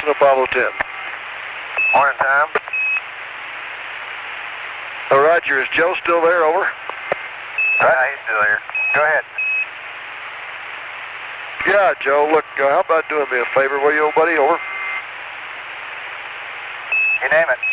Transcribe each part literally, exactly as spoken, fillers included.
Jason, Apollo ten. Morning, Tom. Oh, Roger, is Joe still there? Over. Yeah, he's still here. Go ahead. Yeah, Joe, look, uh, how about doing me a favor, will you, old buddy? Over. You name it.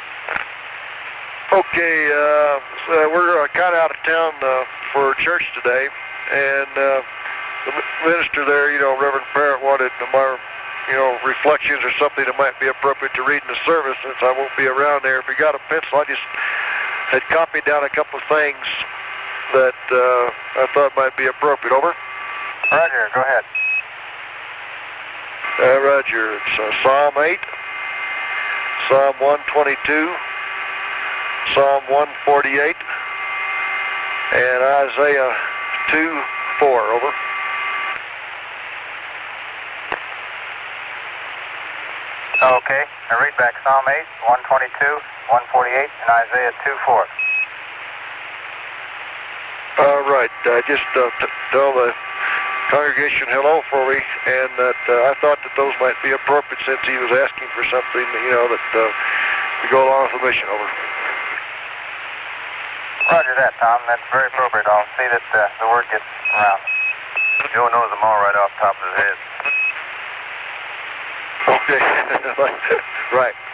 Okay, uh, so we're uh, kind of out of town uh, for church today, and uh, the minister there, you know, Reverend Parrott, wanted my, you know, reflections or something that might be appropriate to read in the service since I won't be around there. If you got a pencil, I just had copied down a couple of things that uh, I thought might be appropriate. Over. Roger, go ahead. Uh, Roger, it's uh, Psalm eight, Psalm one twenty-two, Psalm one forty-eight, and Isaiah two four. Over. Okay, I read back Psalm eight, one twenty-two, one forty-eight, and Isaiah two four. All right, uh, just uh, t- tell the congregation hello for me, and that uh, I thought that those might be appropriate since he was asking for something, you know, that uh, to go along with the mission. Over. Roger that, Tom. That's very appropriate. I'll see that uh, the word gets around. Joe knows them all right off the top of his head. Okay. Right.